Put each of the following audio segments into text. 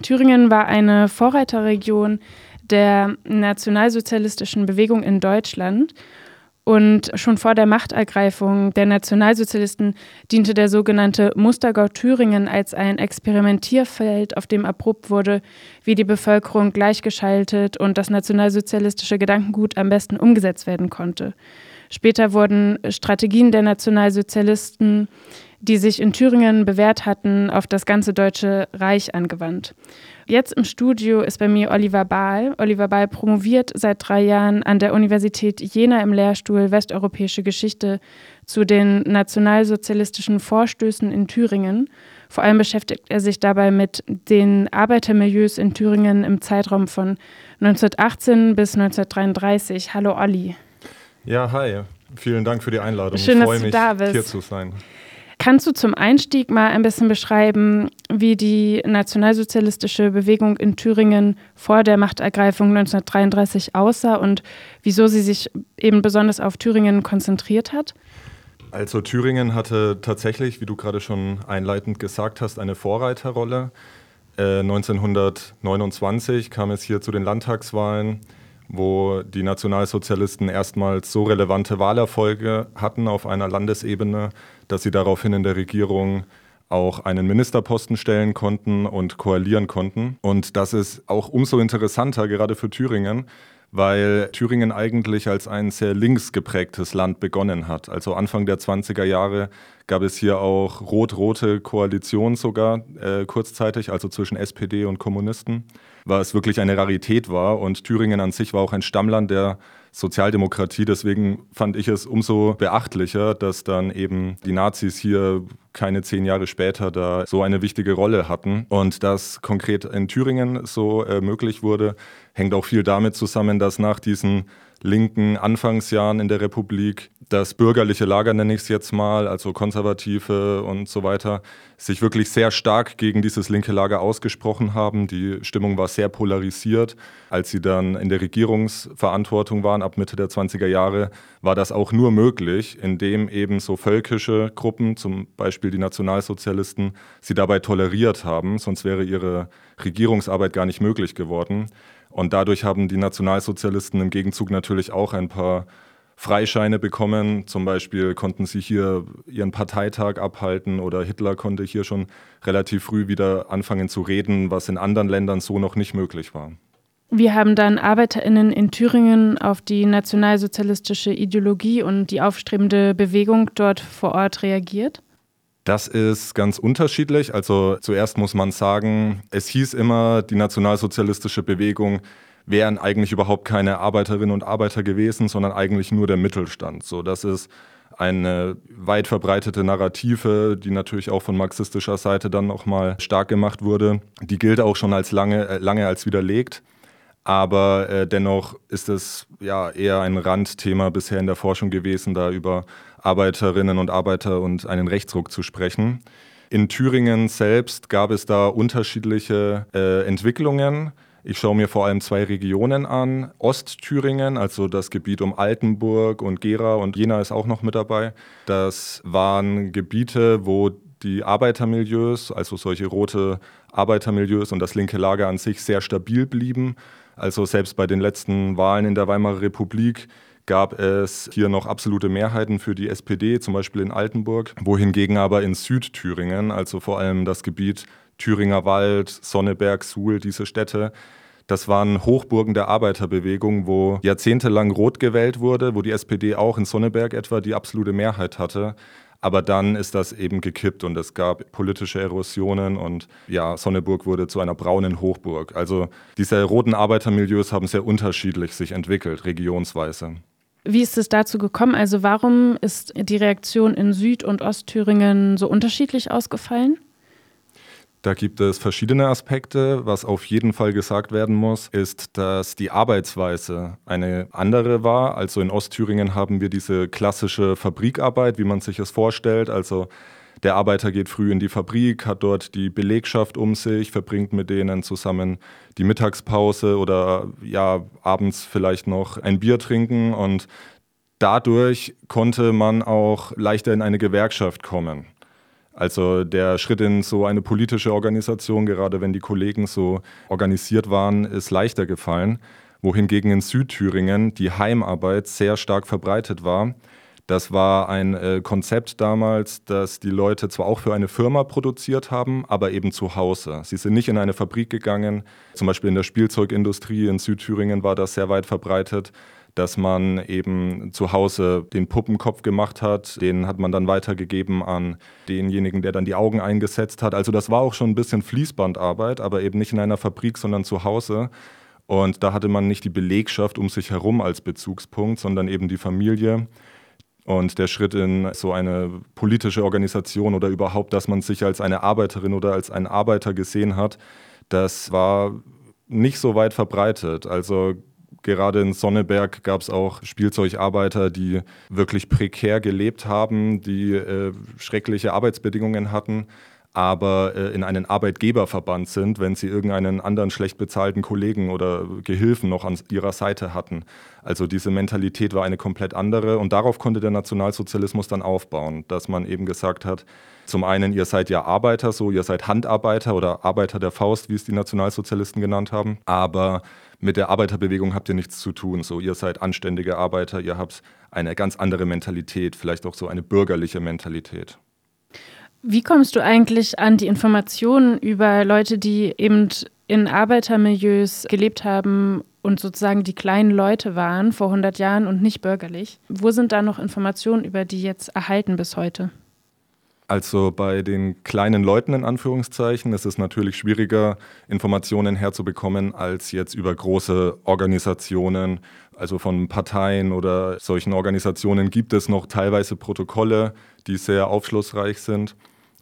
Thüringen war eine Vorreiterregion der nationalsozialistischen Bewegung in Deutschland. Und schon vor der Machtergreifung der Nationalsozialisten diente der sogenannte Mustergau Thüringen als ein Experimentierfeld, auf dem erprobt wurde, wie die Bevölkerung gleichgeschaltet und das nationalsozialistische Gedankengut am besten umgesetzt werden konnte. Später wurden Strategien der Nationalsozialisten, die sich in Thüringen bewährt hatten, auf das ganze Deutsche Reich angewandt. Jetzt im Studio ist bei mir Oliver Bahl. Oliver Bahl promoviert seit 3 Jahren an der Universität Jena im Lehrstuhl Westeuropäische Geschichte zu den nationalsozialistischen Vorstößen in Thüringen. Vor allem beschäftigt er sich dabei mit den Arbeitermilieus in Thüringen im Zeitraum von 1918 bis 1933. Hallo Olli. Ja, hi. Vielen Dank für die Einladung. Schön, ich freue mich, da bist. hier zu sein. Kannst du zum Einstieg mal ein bisschen beschreiben, wie die nationalsozialistische Bewegung in Thüringen vor der Machtergreifung 1933 aussah und wieso sie sich eben besonders auf Thüringen konzentriert hat? Also Thüringen hatte tatsächlich, wie du gerade schon einleitend gesagt hast, eine Vorreiterrolle. 1929 kam es hier zu den Landtagswahlen, wo die Nationalsozialisten erstmals so relevante Wahlerfolge hatten auf einer Landesebene, dass sie daraufhin in der Regierung auch einen Ministerposten stellen konnten und koalieren konnten. Und das ist auch umso interessanter, gerade für Thüringen, weil Thüringen eigentlich als ein sehr links geprägtes Land begonnen hat. Also Anfang der 20er Jahre gab es hier auch rot-rote Koalition sogar kurzzeitig, also zwischen SPD und Kommunisten, was wirklich eine Rarität war. Und Thüringen an sich war auch ein Stammland der Sozialdemokratie. Deswegen fand ich es umso beachtlicher, dass dann eben die Nazis hier keine 10 Jahre später da so eine wichtige Rolle hatten. Und dass konkret in Thüringen so möglich wurde, hängt auch viel damit zusammen, dass nach diesen linken Anfangsjahren in der Republik das bürgerliche Lager, nenne ich es jetzt mal, also Konservative und so weiter, sich wirklich sehr stark gegen dieses linke Lager ausgesprochen haben. Die Stimmung war sehr polarisiert. Als sie dann in der Regierungsverantwortung waren, ab Mitte der 20er Jahre, war das auch nur möglich, indem eben so völkische Gruppen, zum Beispiel die Nationalsozialisten, sie dabei toleriert haben. Sonst wäre ihre Regierungsarbeit gar nicht möglich geworden. Und dadurch haben die Nationalsozialisten im Gegenzug natürlich auch ein paar Freischeine bekommen. Zum Beispiel konnten sie hier ihren Parteitag abhalten oder Hitler konnte hier schon relativ früh wieder anfangen zu reden, was in anderen Ländern so noch nicht möglich war. Wie haben dann ArbeiterInnen in Thüringen auf die nationalsozialistische Ideologie und die aufstrebende Bewegung dort vor Ort reagiert? Das ist ganz unterschiedlich. Also zuerst muss man sagen, es hieß immer, die nationalsozialistische Bewegung wären eigentlich überhaupt keine Arbeiterinnen und Arbeiter gewesen, sondern eigentlich nur der Mittelstand. So, das ist eine weit verbreitete Narrative, die natürlich auch von marxistischer Seite dann nochmal stark gemacht wurde. Die gilt auch schon als lange als widerlegt. Aber dennoch ist es ja eher ein Randthema bisher in der Forschung gewesen, da über Arbeiterinnen und Arbeiter und einen Rechtsruck zu sprechen. In Thüringen selbst gab es da unterschiedliche Entwicklungen. Ich schaue mir vor allem 2 Regionen an. Ostthüringen, also das Gebiet um Altenburg und Gera und Jena ist auch noch mit dabei. Das waren Gebiete, wo die Arbeitermilieus, also solche rote Arbeitermilieus und das linke Lager an sich sehr stabil blieben. Also selbst bei den letzten Wahlen in der Weimarer Republik gab es hier noch absolute Mehrheiten für die SPD, zum Beispiel in Altenburg, wohingegen aber in Südthüringen, also vor allem das Gebiet Thüringer Wald, Sonneberg, Suhl, diese Städte, das waren Hochburgen der Arbeiterbewegung, wo jahrzehntelang rot gewählt wurde, wo die SPD auch in Sonneberg etwa die absolute Mehrheit hatte. Aber dann ist das eben gekippt und es gab politische Erosionen und ja, Sonneburg wurde zu einer braunen Hochburg. Also diese roten Arbeitermilieus haben sehr unterschiedlich sich entwickelt, regionsweise. Wie ist es dazu gekommen? Also warum ist die Reaktion in Süd- und Ostthüringen so unterschiedlich ausgefallen? Da gibt es verschiedene Aspekte. Was auf jeden Fall gesagt werden muss, ist, dass die Arbeitsweise eine andere war. Also in Ostthüringen haben wir diese klassische Fabrikarbeit, wie man sich es vorstellt. Also der Arbeiter geht früh in die Fabrik, hat dort die Belegschaft um sich, verbringt mit denen zusammen die Mittagspause oder ja, abends vielleicht noch ein Bier trinken. Und dadurch konnte man auch leichter in eine Gewerkschaft kommen. Also der Schritt in so eine politische Organisation, gerade wenn die Kollegen so organisiert waren, ist leichter gefallen. Wohingegen in Südthüringen die Heimarbeit sehr stark verbreitet war. Das war ein Konzept damals, das die Leute zwar auch für eine Firma produziert haben, aber eben zu Hause. Sie sind nicht in eine Fabrik gegangen. Zum Beispiel in der Spielzeugindustrie in Südthüringen war das sehr weit verbreitet, dass man eben zu Hause den Puppenkopf gemacht hat. Den hat man dann weitergegeben an denjenigen, der dann die Augen eingesetzt hat. Also das war auch schon ein bisschen Fließbandarbeit, aber eben nicht in einer Fabrik, sondern zu Hause. Und da hatte man nicht die Belegschaft um sich herum als Bezugspunkt, sondern eben die Familie. Und der Schritt in so eine politische Organisation oder überhaupt, dass man sich als eine Arbeiterin oder als ein Arbeiter gesehen hat, das war nicht so weit verbreitet. Also gerade in Sonneberg gab es auch Spielzeugarbeiter, die wirklich prekär gelebt haben, die schreckliche Arbeitsbedingungen hatten, aber in einen Arbeitgeberverband sind, wenn sie irgendeinen anderen schlecht bezahlten Kollegen oder Gehilfen noch an ihrer Seite hatten. Also diese Mentalität war eine komplett andere und darauf konnte der Nationalsozialismus dann aufbauen, dass man eben gesagt hat, zum einen, ihr seid ja Arbeiter, so ihr seid Handarbeiter oder Arbeiter der Faust, wie es die Nationalsozialisten genannt haben, aber mit der Arbeiterbewegung habt ihr nichts zu tun, so ihr seid anständige Arbeiter, ihr habt eine ganz andere Mentalität, vielleicht auch so eine bürgerliche Mentalität. Wie kommst du eigentlich an die Informationen über Leute, die eben in Arbeitermilieus gelebt haben und sozusagen die kleinen Leute waren vor 100 Jahren und nicht bürgerlich? Wo sind da noch Informationen über die jetzt erhalten bis heute? Also bei den kleinen Leuten in Anführungszeichen ist es natürlich schwieriger, Informationen herzubekommen als jetzt über große Organisationen. Also von Parteien oder solchen Organisationen gibt es noch teilweise Protokolle, die sehr aufschlussreich sind.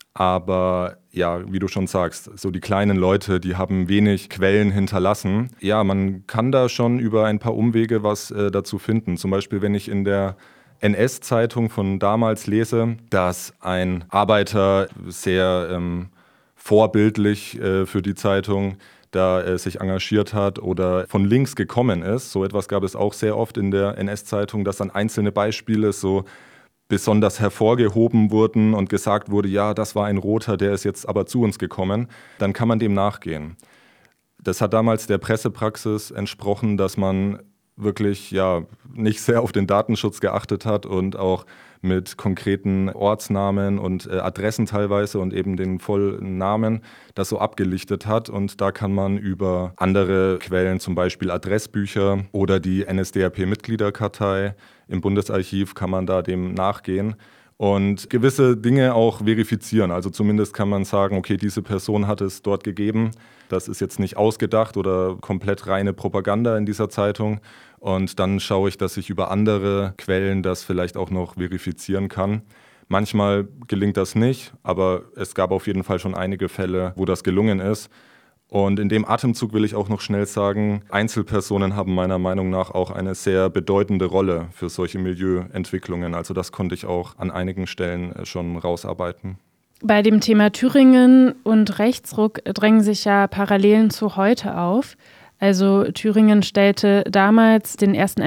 Aber ja, wie du schon sagst, so die kleinen Leute, die haben wenig Quellen hinterlassen. Ja, man kann da schon über ein paar Umwege was dazu finden. Zum Beispiel, wenn ich in der NS-Zeitung von damals lese, dass ein Arbeiter sehr vorbildlich für die Zeitung da sich engagiert hat oder von links gekommen ist. So etwas gab es auch sehr oft in der NS-Zeitung, dass dann einzelne Beispiele so besonders hervorgehoben wurden und gesagt wurde, ja, das war ein Roter, der ist jetzt aber zu uns gekommen, dann kann man dem nachgehen. Das hat damals der Pressepraxis entsprochen, dass man wirklich nicht sehr auf den Datenschutz geachtet hat und auch mit konkreten Ortsnamen und Adressen teilweise und eben den vollen Namen das so abgelichtet hat. Und da kann man über andere Quellen, zum Beispiel Adressbücher oder die NSDAP-Mitgliederkartei im Bundesarchiv, kann man da dem nachgehen und gewisse Dinge auch verifizieren. Also zumindest kann man sagen, okay, diese Person hat es dort gegeben. Das ist jetzt nicht ausgedacht oder komplett reine Propaganda in dieser Zeitung. Und dann schaue ich, dass ich über andere Quellen das vielleicht auch noch verifizieren kann. Manchmal gelingt das nicht, aber es gab auf jeden Fall schon einige Fälle, wo das gelungen ist. Und in dem Atemzug will ich auch noch schnell sagen, Einzelpersonen haben meiner Meinung nach auch eine sehr bedeutende Rolle für solche Milieuentwicklungen. Also das konnte ich auch an einigen Stellen schon rausarbeiten. Bei dem Thema Thüringen und Rechtsruck drängen sich ja Parallelen zu heute auf. Also Thüringen stellte damals den ersten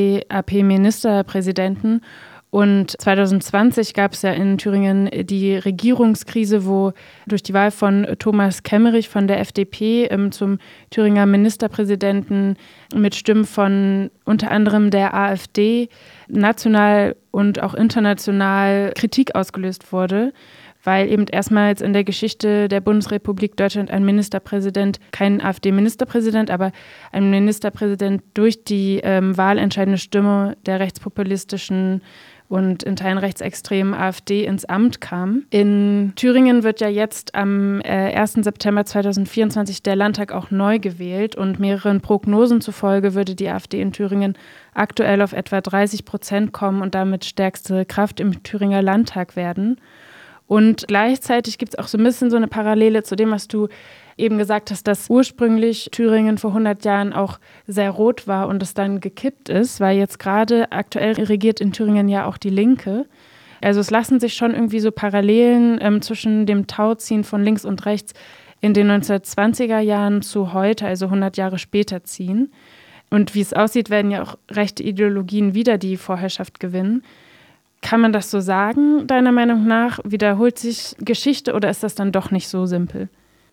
NSDAP-Ministerpräsidenten. Und 2020 gab es ja in Thüringen die Regierungskrise, wo durch die Wahl von Thomas Kemmerich von der FDP zum Thüringer Ministerpräsidenten mit Stimmen von unter anderem der AfD national und auch international Kritik ausgelöst wurde, weil eben erstmals in der Geschichte der Bundesrepublik Deutschland ein Ministerpräsident, kein AfD-Ministerpräsident, aber ein Ministerpräsident durch die wahlentscheidende Stimme der rechtspopulistischen und in Teilen rechtsextremen AfD ins Amt kam. In Thüringen wird ja jetzt am 1. September 2024 der Landtag auch neu gewählt und mehreren Prognosen zufolge würde die AfD in Thüringen aktuell auf etwa 30% kommen und damit stärkste Kraft im Thüringer Landtag werden. Und gleichzeitig gibt es auch so ein bisschen so eine Parallele zu dem, was du eben gesagt hast, dass ursprünglich Thüringen vor 100 Jahren auch sehr rot war und es dann gekippt ist, weil jetzt gerade aktuell regiert in Thüringen ja auch die Linke. Also es lassen sich schon irgendwie so Parallelen zwischen dem Tauziehen von links und rechts in den 1920er Jahren zu heute, also 100 Jahre später, ziehen. Und wie es aussieht, werden ja auch rechte Ideologien wieder die Vorherrschaft gewinnen. Kann man das so sagen, deiner Meinung nach? Wiederholt sich Geschichte oder ist das dann doch nicht so simpel?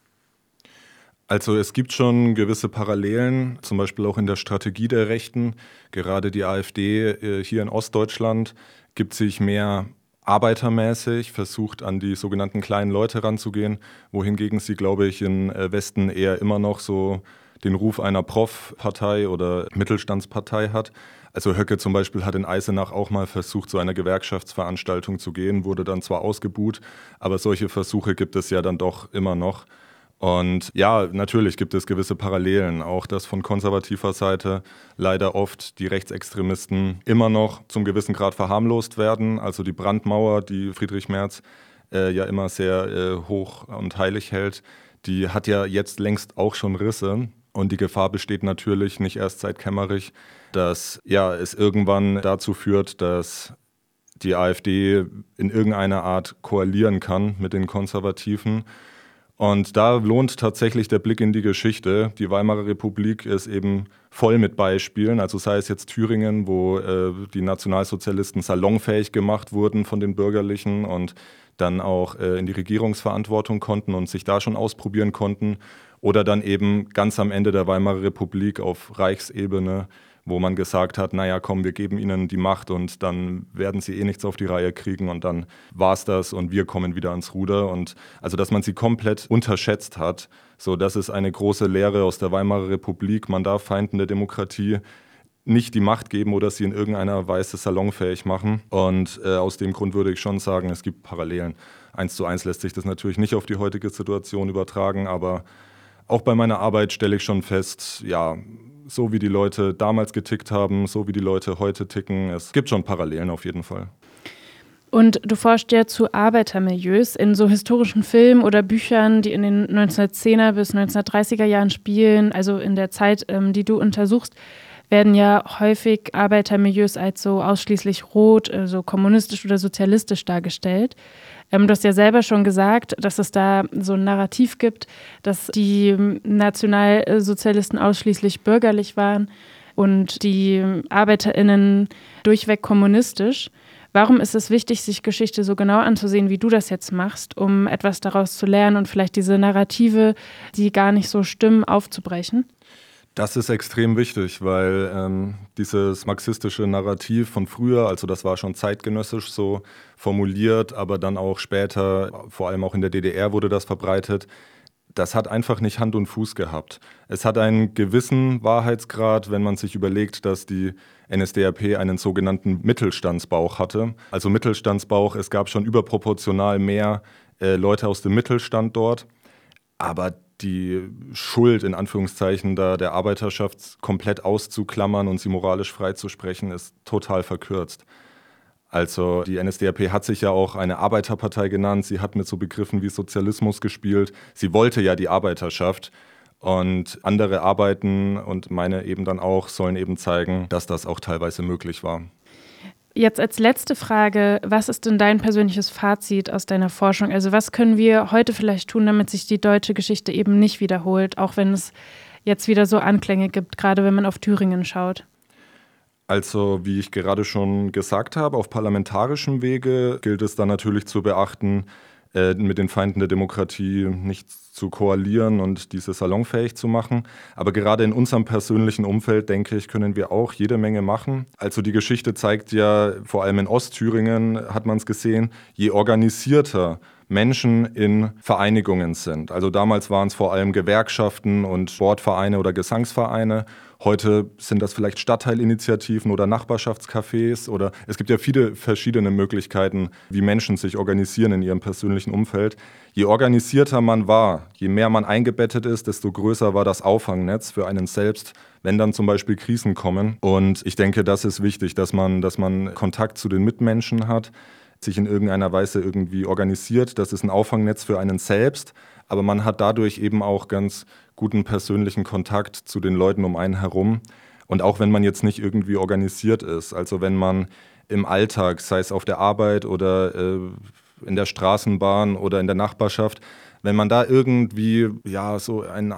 Also es gibt schon gewisse Parallelen, zum Beispiel auch in der Strategie der Rechten. Gerade die AfD hier in Ostdeutschland gibt sich mehr arbeitermäßig, versucht an die sogenannten kleinen Leute ranzugehen, wohingegen sie, glaube ich, im Westen eher immer noch so den Ruf einer Prof-Partei oder Mittelstandspartei hat. Also Höcke zum Beispiel hat in Eisenach auch mal versucht, zu einer Gewerkschaftsveranstaltung zu gehen, wurde dann zwar ausgebuht, aber solche Versuche gibt es ja dann doch immer noch. Und ja, natürlich gibt es gewisse Parallelen, auch dass von konservativer Seite leider oft die Rechtsextremisten immer noch zum gewissen Grad verharmlost werden. Also die Brandmauer, die Friedrich Merz ja immer sehr hoch und heilig hält, die hat ja jetzt längst auch schon Risse. Und die Gefahr besteht natürlich nicht erst seit Kemmerich, dass ja, es irgendwann dazu führt, dass die AfD in irgendeiner Art koalieren kann mit den Konservativen. Und da lohnt tatsächlich der Blick in die Geschichte. Die Weimarer Republik ist eben voll mit Beispielen, also sei es jetzt Thüringen, wo die Nationalsozialisten salonfähig gemacht wurden von den Bürgerlichen und dann auch in die Regierungsverantwortung konnten und sich da schon ausprobieren konnten. Oder dann eben ganz am Ende der Weimarer Republik auf Reichsebene, wo man gesagt hat, naja, komm, wir geben ihnen die Macht und dann werden sie eh nichts auf die Reihe kriegen und dann war's das und wir kommen wieder ans Ruder. Und also, dass man sie komplett unterschätzt hat, so, das ist eine große Lehre aus der Weimarer Republik. Man darf Feinden der Demokratie nicht die Macht geben oder sie in irgendeiner Weise salonfähig machen. Und aus dem Grund würde ich schon sagen, es gibt Parallelen. 1:1 lässt sich das natürlich nicht auf die heutige Situation übertragen, aber auch bei meiner Arbeit stelle ich schon fest, ja, so wie die Leute damals getickt haben, so wie die Leute heute ticken. Es gibt schon Parallelen auf jeden Fall. Und du forschst ja zu Arbeitermilieus in so historischen Filmen oder Büchern, die in den 1910er bis 1930er Jahren spielen, also in der Zeit, die du untersuchst, werden ja häufig Arbeitermilieus als so ausschließlich rot, so kommunistisch oder sozialistisch dargestellt. Du hast ja selber schon gesagt, dass es da so ein Narrativ gibt, dass die Nationalsozialisten ausschließlich bürgerlich waren und die ArbeiterInnen durchweg kommunistisch. Warum ist es wichtig, sich Geschichte so genau anzusehen, wie du das jetzt machst, um etwas daraus zu lernen und vielleicht diese Narrative, die gar nicht so stimmen, aufzubrechen? Das ist extrem wichtig, weil dieses marxistische Narrativ von früher, also das war schon zeitgenössisch so formuliert, aber dann auch später, vor allem auch in der DDR wurde das verbreitet, das hat einfach nicht Hand und Fuß gehabt. Es hat einen gewissen Wahrheitsgrad, wenn man sich überlegt, dass die NSDAP einen sogenannten Mittelstandsbauch hatte. Also Mittelstandsbauch, es gab schon überproportional mehr Leute aus dem Mittelstand dort, aber die Schuld in Anführungszeichen da der Arbeiterschaft komplett auszuklammern und sie moralisch freizusprechen, ist total verkürzt. Also die NSDAP hat sich ja auch eine Arbeiterpartei genannt, sie hat mit so Begriffen wie Sozialismus gespielt, sie wollte ja die Arbeiterschaft und andere Arbeiten und meine eben dann auch sollen eben zeigen, dass das auch teilweise möglich war. Jetzt als letzte Frage, was ist denn dein persönliches Fazit aus deiner Forschung? Also was können wir heute vielleicht tun, damit sich die deutsche Geschichte eben nicht wiederholt, auch wenn es jetzt wieder so Anklänge gibt, gerade wenn man auf Thüringen schaut? Also wie ich gerade schon gesagt habe, auf parlamentarischem Wege gilt es dann natürlich zu beachten, mit den Feinden der Demokratie nicht zu koalieren und diese salonfähig zu machen. Aber gerade in unserem persönlichen Umfeld, denke ich, können wir auch jede Menge machen. Also die Geschichte zeigt ja, vor allem in Ostthüringen hat man es gesehen, je organisierter Menschen in Vereinigungen sind. Also damals waren es vor allem Gewerkschaften und Sportvereine oder Gesangsvereine. Heute sind das vielleicht Stadtteilinitiativen oder Nachbarschaftscafés oder es gibt ja viele verschiedene Möglichkeiten, wie Menschen sich organisieren in ihrem persönlichen Umfeld. Je organisierter man war, je mehr man eingebettet ist, desto größer war das Auffangnetz für einen selbst, wenn dann zum Beispiel Krisen kommen. Und ich denke, das ist wichtig, dass man Kontakt zu den Mitmenschen hat, sich in irgendeiner Weise irgendwie organisiert. Das ist ein Auffangnetz für einen selbst, aber man hat dadurch eben auch ganz guten persönlichen Kontakt zu den Leuten um einen herum. Und auch wenn man jetzt nicht irgendwie organisiert ist, also wenn man im Alltag, sei es auf der Arbeit oder in der Straßenbahn oder in der Nachbarschaft, wenn man da irgendwie ja so ein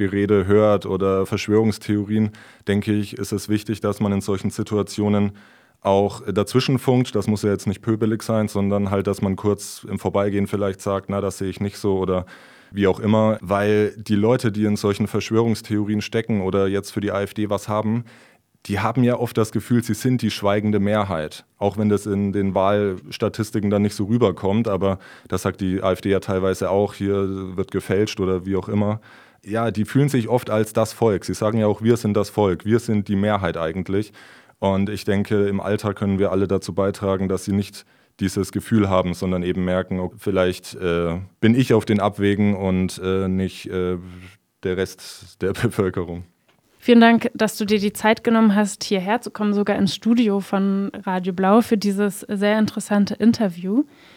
AfD-Stammtischgerede hört oder Verschwörungstheorien, denke ich, ist es wichtig, dass man in solchen Situationen auch dazwischen funkt. Das muss ja jetzt nicht pöbelig sein, sondern halt, dass man kurz im Vorbeigehen vielleicht sagt, na, das sehe ich nicht so oder wie auch immer. Weil die Leute, die in solchen Verschwörungstheorien stecken oder jetzt für die AfD was haben, die haben ja oft das Gefühl, sie sind die schweigende Mehrheit. Auch wenn das in den Wahlstatistiken dann nicht so rüberkommt, aber das sagt die AfD ja teilweise auch, hier wird gefälscht oder wie auch immer. Ja, die fühlen sich oft als das Volk. Sie sagen ja auch, wir sind das Volk, wir sind die Mehrheit eigentlich. Und ich denke, im Alltag können wir alle dazu beitragen, dass sie nicht dieses Gefühl haben, sondern eben merken, okay, vielleicht bin ich auf den Abwägen und nicht der Rest der Bevölkerung. Vielen Dank, dass du dir die Zeit genommen hast, hierher zu kommen, sogar ins Studio von Radio Blau für dieses sehr interessante Interview.